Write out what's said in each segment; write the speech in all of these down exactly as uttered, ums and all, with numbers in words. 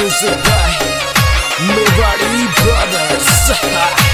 Music by Mewari Brothers.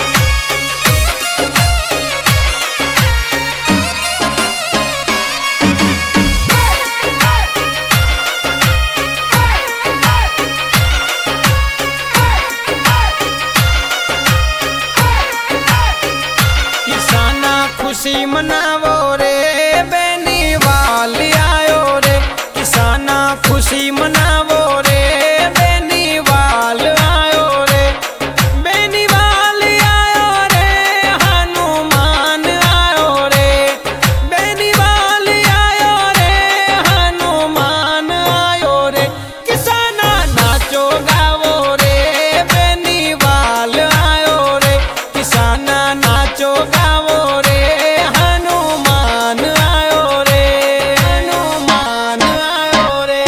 किसाना खुशी मनावो रे बेनीवाल आयो रे। किसाना खुशी मनावो रे बेनीवाल आयो रे। बेनीवाल आयो रे हनुमान आयो रे। बेनीवाल आयो रे हनुमान आयो रे। किसाना नाचो गावो रे बेनीवाल आयो रे। किसाना नाचो गावो रे हनुमान आयो रे। हनुमान आयो रे।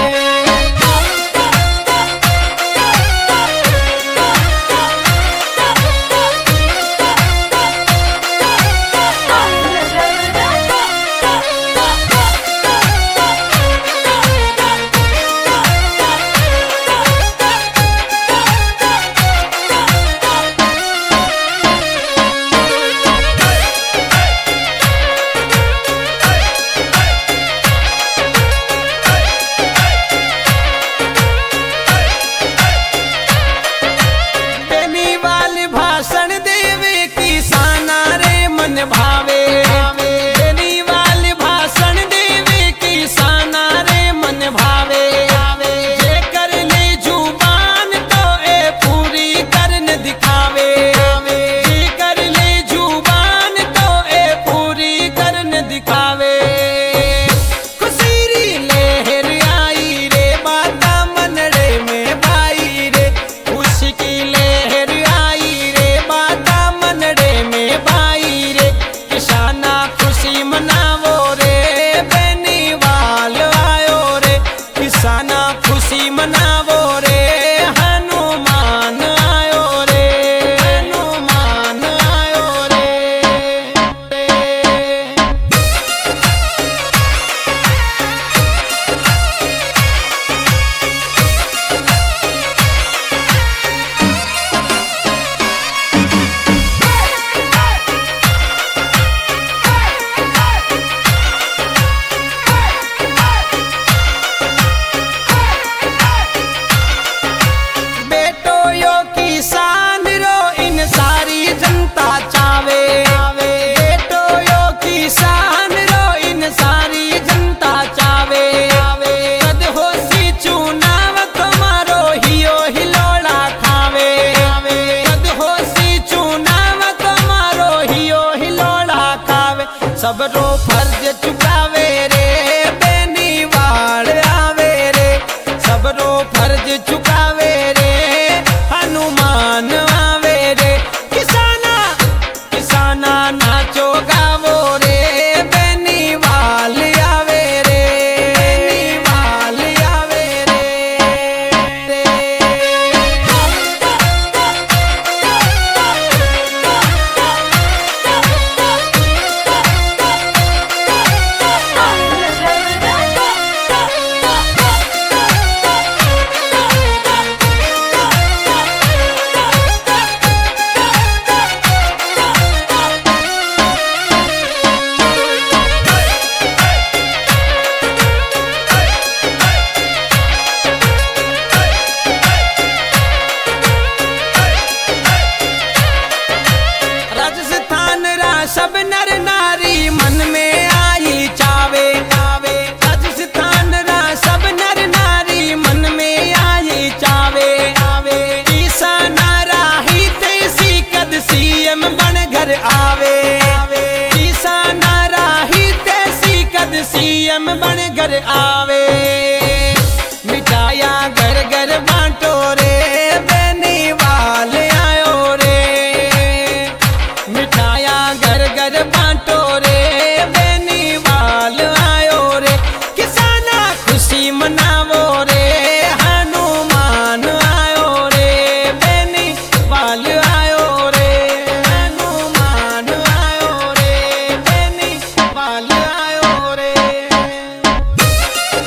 बेनीवाल भाषण देवे किसाना रे मन भावे। बेनीवाल भाषण देवे किसाना रे मन भावे। जे कर ले जुबान तो ए पूरी करन दिखावे। जे कर ले जुबान तो ए पूरी करन दिखावे। खुशीरी लहर आई रे बाता मनड़े में भाई रे। खुशी की लहर आई रे बाता मनड़े में भाई रे। किसाना खुशी मनावो रे बेनीवाल आयो रे। किसाना खुशी मनावो रे हनुमान आयो रे। हनुमान आयो रे। बेटो यो किसान रो इन सारी जनता चावे। बेटो यो किसान रो इन सारी जनता चावे। कद होसी चुनाव तुम्हारो हियो हिलोड़ा खावे। कद होसी चुनाव तुम्हारो हियो हिलोड़ा खावे। सबरो फर्ज चुकावे रे बेनीवाल आवे रे। सबरो फर्ज चुकावे रे हनुमान आवे रे। किसाना किसाना नाचो गावो रे बेनीवाल आवे रे। बेनीवाल आवे रे। राजस्थान रा सब नर नारी मन में आई चावे। राजस्थान रा सब नर नारी मन में आई चावे। किसाना राही तेसी कद सीएम बन घर आवे। किसाना राही तेसी कद सीएम बन घर आवे। मिठाइयाँ घर घर बांटो रे बेनीवाल आयो रे। मिठाइयाँ घर घर बांटो रे बेनीवाल आयो रे। किसाना खुशी मनावो रे हनुमान आयो रे। बेनीवाल आयो रे। हनुमान आयो रे। बेनीवाल आयो रे।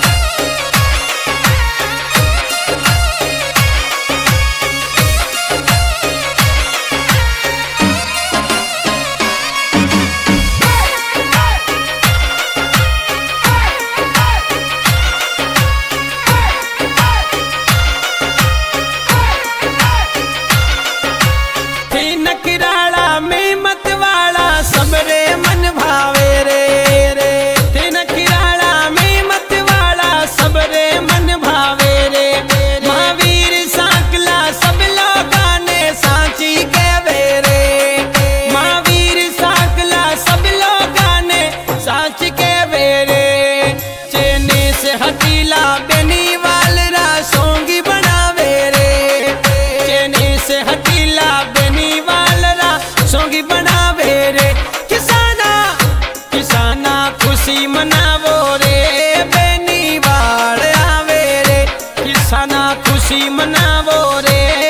सना खुशी मनावो रे।